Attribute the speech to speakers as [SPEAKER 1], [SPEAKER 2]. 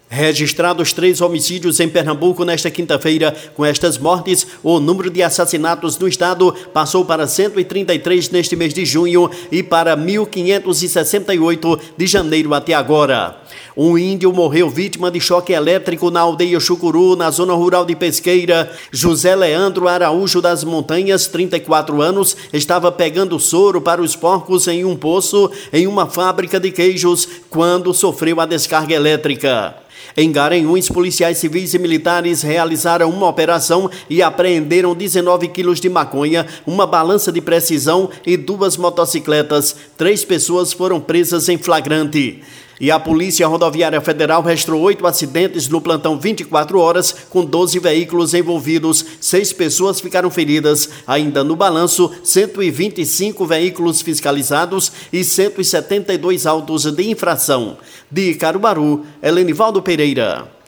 [SPEAKER 1] Registrados 3 homicídios em Pernambuco nesta quinta-feira. Com estas mortes, o número de assassinatos no estado passou para 133 neste mês de junho e para 1.568 de janeiro até agora. Um índio morreu vítima de choque elétrico na aldeia Chucuru, na zona rural de Pesqueira. José Leandro Araújo das Montanhas, 34 anos, estava pegando soro para os porcos em um poço em uma fábrica de queijos quando sofreu a descarga elétrica. Em Garanhuns, policiais civis e militares realizaram uma operação e apreenderam 19 quilos de maconha, uma balança de precisão e 2 motocicletas. 3 pessoas foram presas em flagrante. E a Polícia Rodoviária Federal registrou 8 acidentes no plantão 24 horas, com 12 veículos envolvidos. 6 pessoas ficaram feridas. Ainda no balanço, 125 veículos fiscalizados e 172 autos de infração. De Caruaru, Helenivaldo Pereira.